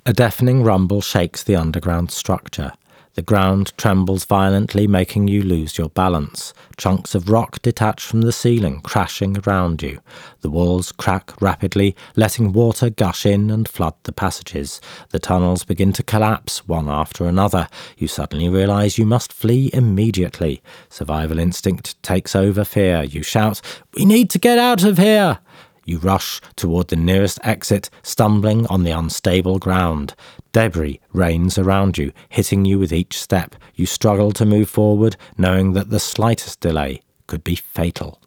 A deafening rumble shakes the underground structure. The ground trembles violently, making you lose your balance. Chunks of rock detach from the ceiling, crashing around you. The walls crack rapidly, letting water gush in and flood the passages. The tunnels begin to collapse, one after another. You suddenly realize you must flee immediately. Survival instinct takes over fear. You shout, "We need to get out of here!" You rush toward the nearest exit, stumbling on the unstable ground. Debris rains around you, hitting you with each step. You struggle to move forward, knowing that the slightest delay could be fatal.